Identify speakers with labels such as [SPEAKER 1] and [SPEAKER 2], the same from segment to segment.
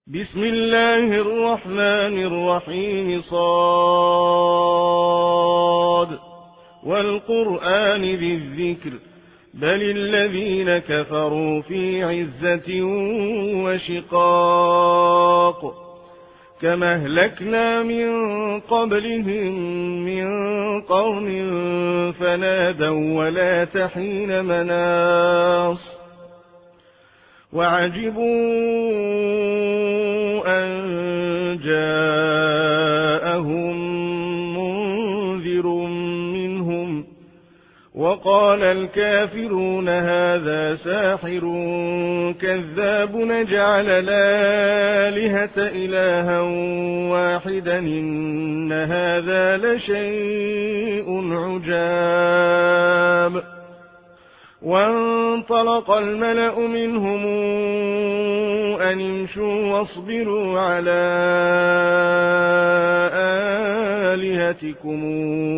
[SPEAKER 1] بسم الله الرحمن الرحيم صاد والقرآن ذي الذكر بل الذين كفروا في عزة وشقاق كما أهلكنا من قبلهم من قرن فنادوا ولا تحين مناص وعجبوا أن جاءهم منذر منهم وقال الكافرون هذا ساحر كذاب نجعل الآلهة إلها واحدا إن هذا لشيء عجاب وانطلق الملأ منهم أن امشوا واصبروا على آلهتكم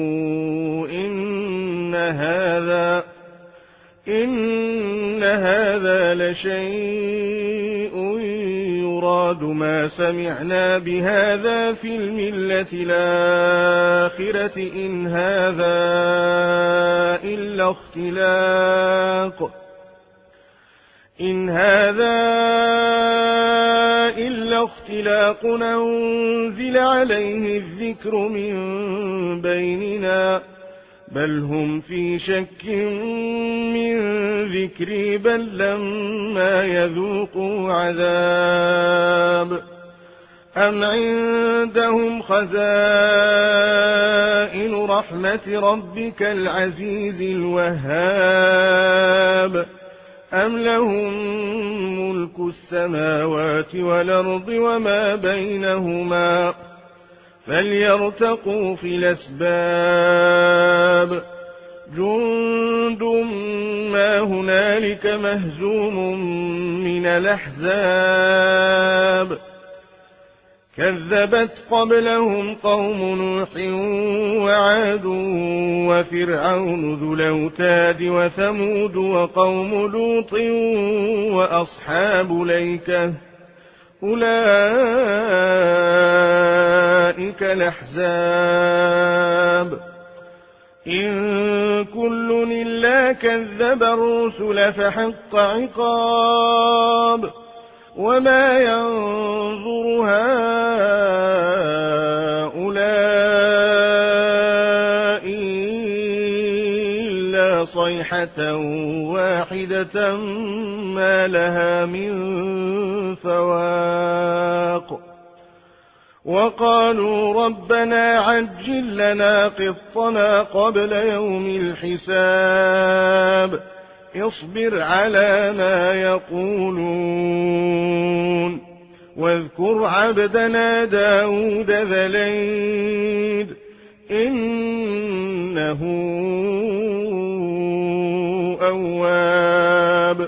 [SPEAKER 1] إن هذا لشيء يراد ما سمعنا بهذا في الملة الآخرة إن هذا إلا اختلاق أنزل عليه الذكر من بيننا بل هم في شك من ذكري بل لما يذوقوا عذاب أم عندهم خزائن رحمة ربك العزيز الوهاب أم لهم ملك السماوات والأرض وما بينهما فليرتقوا في الأسباب جند ما هنالك مهزوم من الأحزاب كذبت قبلهم قوم نوح وعاد وفرعون ذو الأوتاد وثمود وقوم لوط وأصحاب الأيكة أولئك الأحزاب إن كل إلا كذب الرسل فحق عقاب وما ينظر هؤلاء إلا صيحة واحدة ما لها من فواق وقالوا ربنا عجل لنا قطنا قبل يوم الحساب اصبر على ما يقولون واذكر عبدنا داود ذا الأيد إنه أواب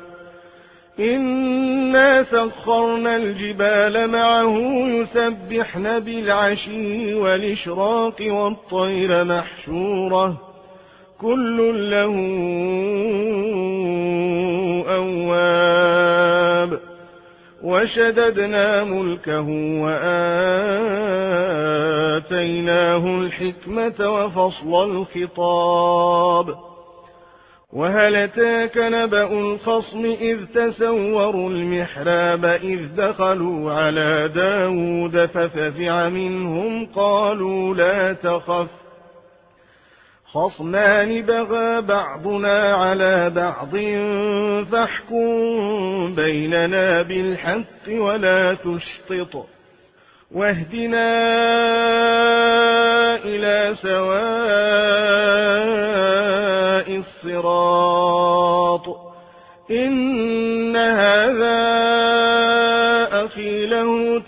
[SPEAKER 1] إنا سخرنا الجبال معه يسبحن بالعشي والإشراق والطير محشورة كل له أواب وشددنا ملكه وآتيناه الحكمة وفصل الخطاب وهل أتاك نبأ الخصم إذ تسوروا المحراب إذ دخلوا على داود ففزع منهم قالوا لا تخف خصمان بغى بعضنا على بعض فاحكم بيننا بالحق ولا تشطط واهدنا إلى سواء الصراط إن هذا أخي له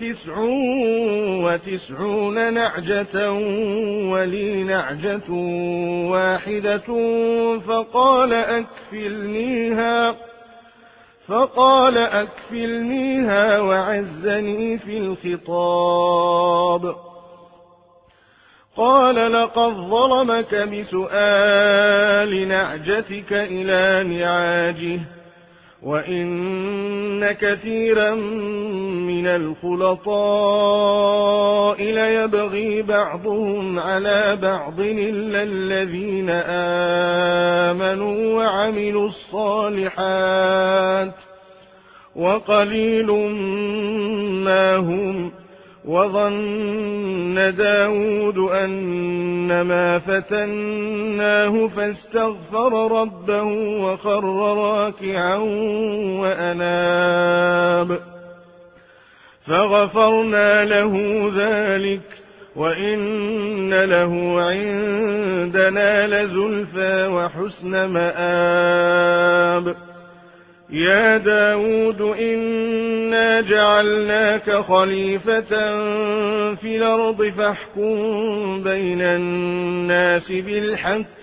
[SPEAKER 1] 99 نعجة ولي نعجة واحدة فقال أكفلنيها وعزني في الخطاب قال لقد ظلمك بسؤال نعجتك إلى نعاجه وإن كثيرا من الخلطاء ليبغي بعضهم على بعض إلا الذين آمنوا وعملوا الصالحات وقليل ما هم. وظن داود أنما فتناه فاستغفر ربه وخر راكعا وأناب فغفرنا له ذلك وإن له عندنا لزلفى وحسن مآب. يا داود إنا جعلناك خليفة في الأرض فاحكم بين الناس بالحق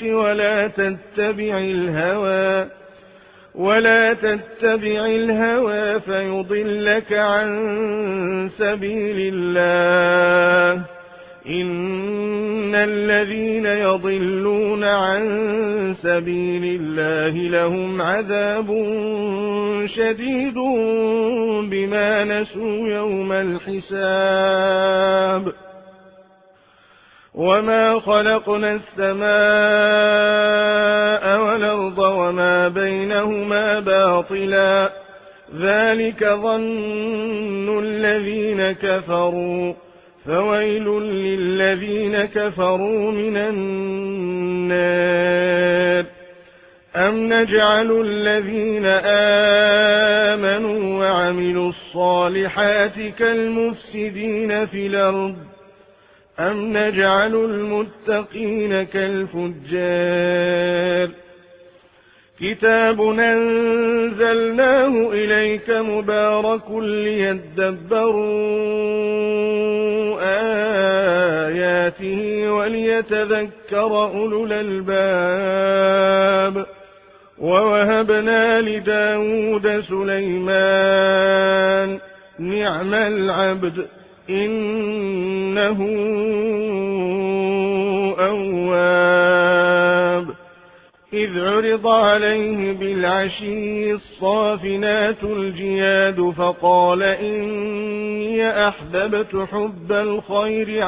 [SPEAKER 1] ولا تتبع الهوى فيضلك عن سبيل الله. إن الذين يضلون عن سبيل الله لهم عذاب شديد بما نسوا يوم الحساب. وما خلقنا السماء والأرض وما بينهما باطلا ذلك ظن الذين كفروا فويل للذين كفروا من النار. أم نجعل الذين آمنوا وعملوا الصالحات كالمفسدين في الأرض أم نجعل المتقين كالفجار. كتاب أنزلناه إليك مبارك ليدبروا آياته وليتذكر أولو الألباب. ووهبنا لداود سليمان نعم العبد إنه أواب. إذ عرض عليه بالعشي الصافنات الجياد فقال إني أحببت حب الخير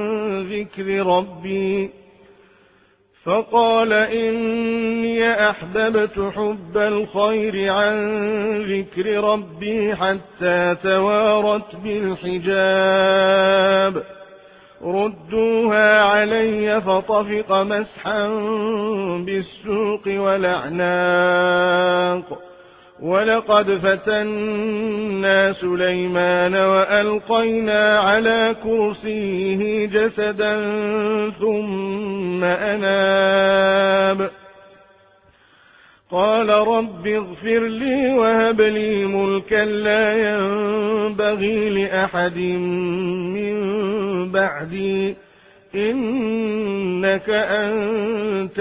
[SPEAKER 1] عن ذكر ربي حتى توارت بالحجاب. ردوها علي فطفق مسحا بالسوق والأعناق. ولقد فتنا سليمان وألقينا على كرسيه جسدا ثم أناب. قال رب اغفر لي وهب لي ملكا لا ينبغي لأحد من بعدي إنك أنت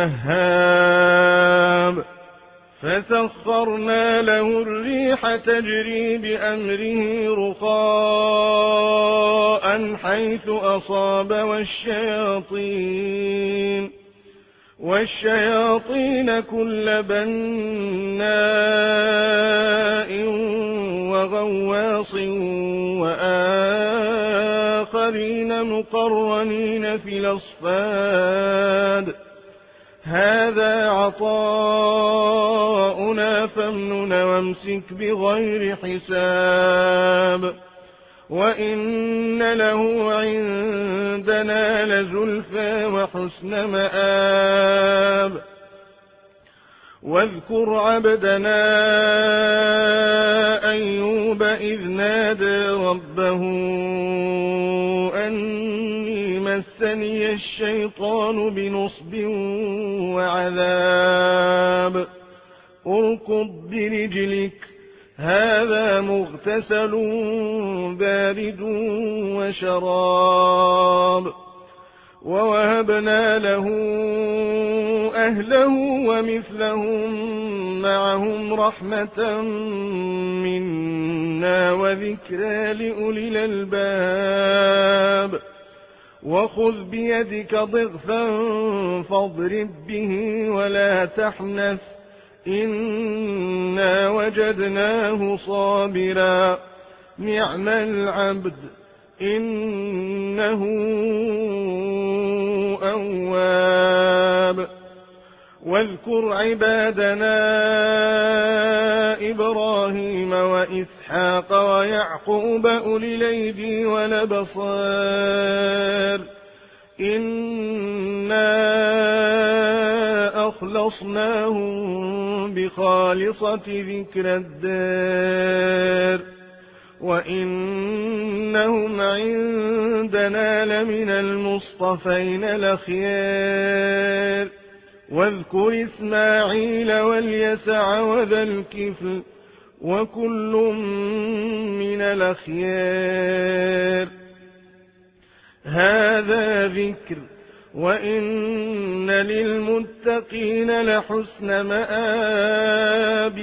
[SPEAKER 1] الوهاب. فسخرنا له الريح تجري بأمره رخاء حيث أصاب والشياطين كل بناء وغواص وآخرين مقرنين في الأصفاد. هذا عطاؤنا فامنن وامسك بغير حساب. وإن له عندنا لزلفى وحسن مآب. واذكر عبدنا أيوب إذ نادى ربه أني مسني الشيطان بنصب وعذاب. اركض برجلك هذا مغتسل بارد وشراب. ووهبنا له أهله ومثلهم معهم رحمة منا وذكرى لأولي الألباب. وخذ بيدك ضغثا فاضرب به ولا تحنث إنا وجدناه صابرا نعم العبد إنه أواب. واذكر عبادنا إبراهيم وإسحاق ويعقوب أولي الأيدي والأبصار إنا أخلصناهم بخالصة ذكر الدار وإنهم عندنا لمن المصطفين الأخيار. واذكر إسماعيل واليسع وذا الكفل وكل من الأخيار. هذا ذكر وإن للمتقين لحسن مآب.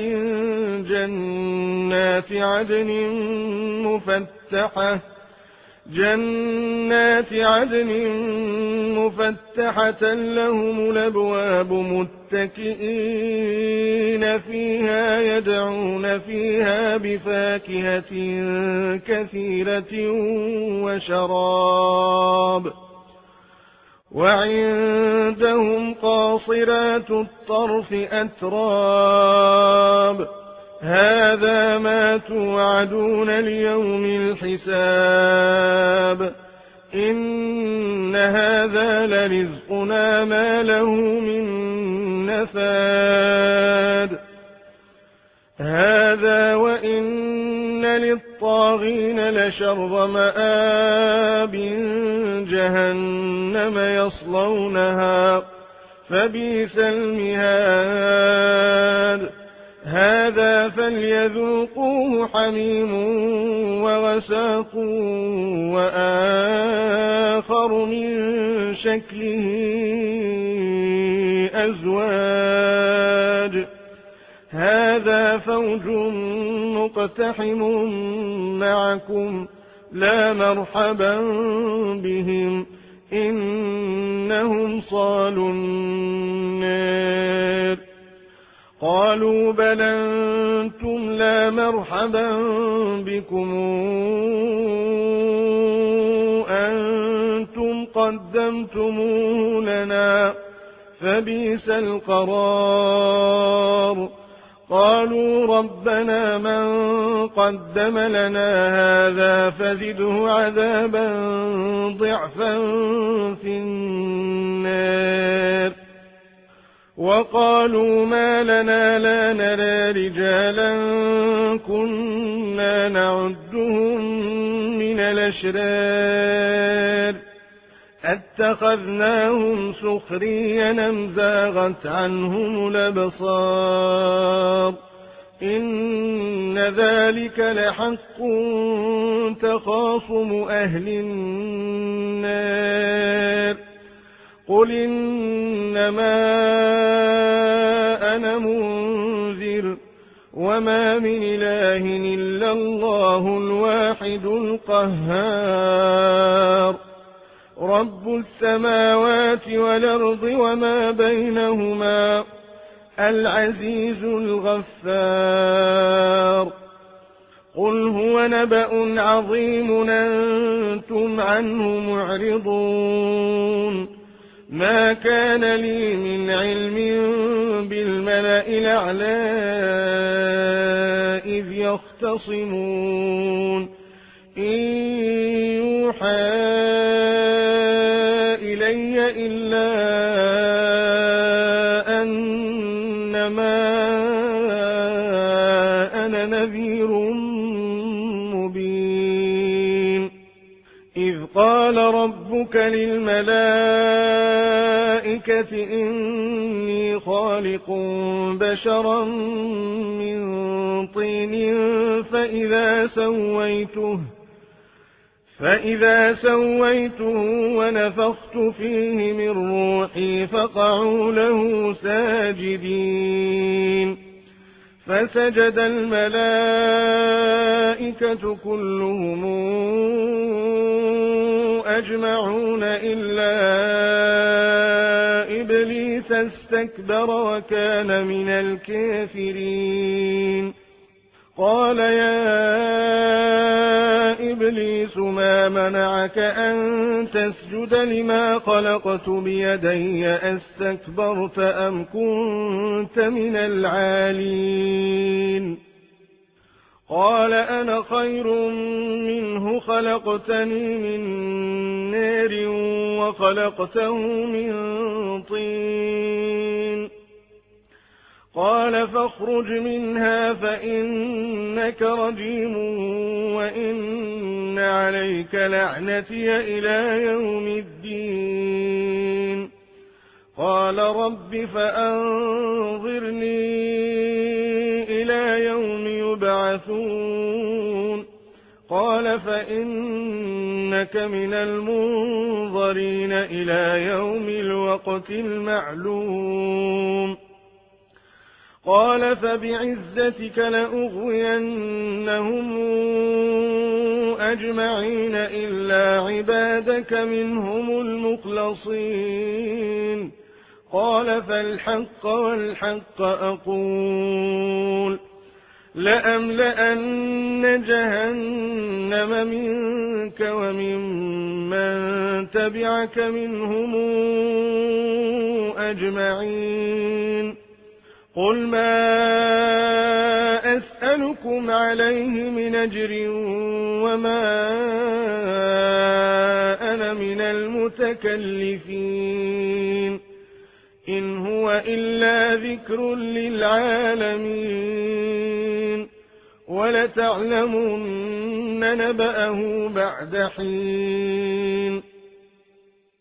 [SPEAKER 1] جنات عدن مفتحة لهم الأبواب متكئين فيها يدعون فيها بفاكهة كثيرة وشراب. وعندهم قاصرات الطرف أتراب. هذا ما توعدون ليوم الحساب. إن هذا لرزقنا ما له من نفاد. هذا وإن للطاغين لشر مآب. جهنم يصلونها فبئس المهاد. هذا فليذوقوه حميم وغساق وآخر من شكله أزواج. هذا فوج مقتحم معكم لا مرحبا بهم إنهم صالوا النار. قالوا بل أنتم لا مرحبا بكم أنتم قدمتموه لنا فبئس القرار. قالوا ربنا من قدم لنا هذا فزده عذابا ضعفا في النار. وقالوا ما لنا لا نرى رجالا كنا نعدهم من الأشرار اتخذناهم سخريا أم زاغت عنهم الأبصار. إن ذلك لحق تخاصم أهل النار. قل إنما أنا منذر وما من إله إلا الله الواحد القهار. رب السماوات والأرض وما بينهما العزيز الغفار. قل هو نبأ عظيم أنتم عنه معرضون. ما كان لي من علم بالملأ الأعلى إذ يختصمون. إن يوحى إلي إلا أنما أنا نذير مبين. إذ قال ربك للملائكة إني خالق بشرا من طين فإذا سويته ونفخت فيه من روحي فقعوا له ساجدين. فسجد الملائكة كلهم أجمعون إلا إبليس استكبر وكان من الكافرين. قال يا إبليس ما منعك أن تسجد لما خلقت بيدي أستكبرت أم كنت من العالين قال أنا خير منه خلقتني من نار وخلقته من طين قال فاخرج منها فإنك رجيم وإن عليك لعنتي إلى يوم الدين قال رب فأنظرني إلى يوم يبعثون قال فإنك من المنظرين إلى يوم الوقت المعلوم قال فبعزتك لأغوينهم أجمعين إلا عبادك منهم المخلصين قال فالحق والحق أقول لأملأن جهنم منك وممن تبعك منهم أجمعين قل ما أسألكم عليه من أجر وما أنا من المتكلفين إن هو إلا ذكر للعالمين ولتعلمن نبأه بعد حين